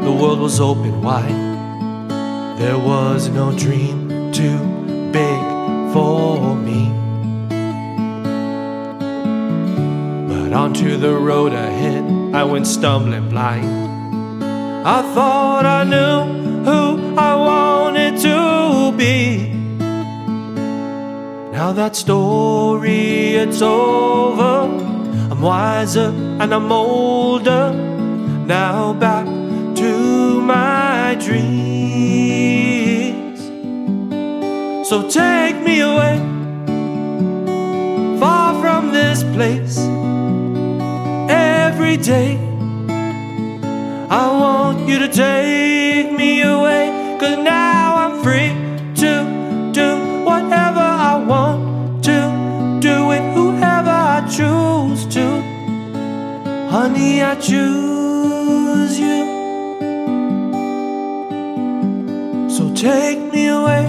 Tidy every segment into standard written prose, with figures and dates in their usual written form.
the world was open wide. There was no dream too big for me. But onto the road ahead I went stumbling blind. I thought I knew who I wanted to be. Now that story, it's over. I'm wiser and I'm older. Now back to my dreams. So take me away, far from this place. Every day I want you to take me away, 'cause now I'm free to do whatever I want to, do with whoever I choose to. Honey, I choose you. So take me away.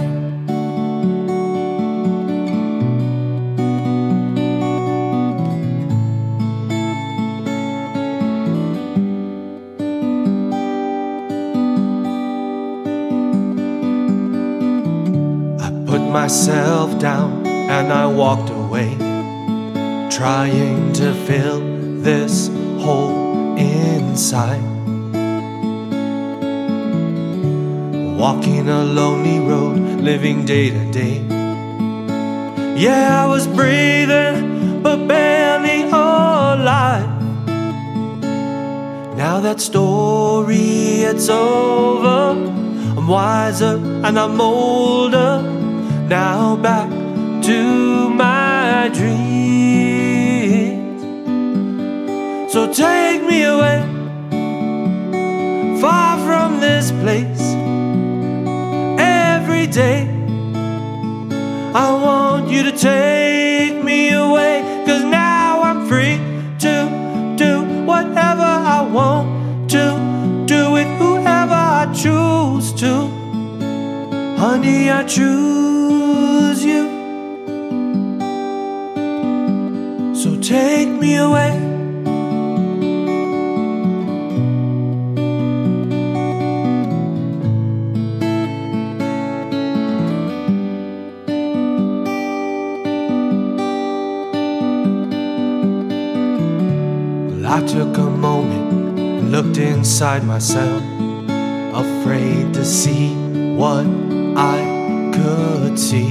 Put myself down and I walked away, trying to fill this hole inside. Walking a lonely road, living day to day. Yeah, I was breathing, but barely alive. Now that story, it's over. I'm wiser and I'm older. Now back to my dreams. So take me away, far from this place. Every day I want you to take me away, 'cause now I'm free to do whatever I want to, do with whoever I choose to. Honey, I choose you. So take me away. Well, I took a moment and looked inside myself, afraid to see what I could see.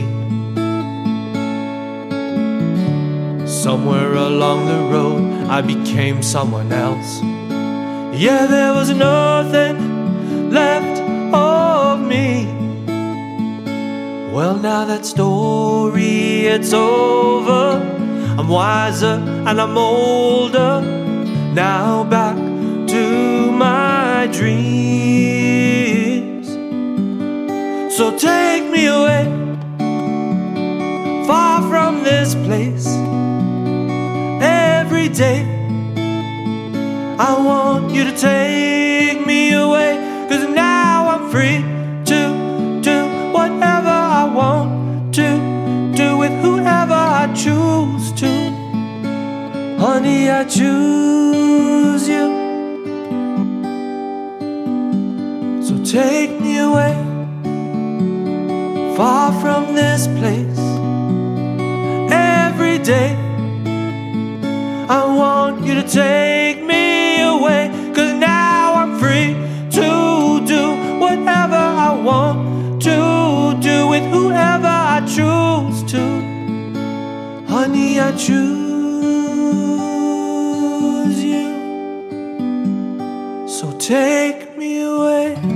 Somewhere along the road I became someone else. Yeah, there was nothing left of me. Well, now that story, it's over. I'm wiser and I'm older. Now back to my dreams. So take me away, far from this place. Every day I want you to take me away, 'cause now I'm free to do whatever I want to, do with whoever I choose to. Honey, I choose you. So take me away, far from this place. Every day I want you to take me away, 'cause now I'm free to do whatever I want to, do with whoever I choose to. Honey, I choose you. So take me away.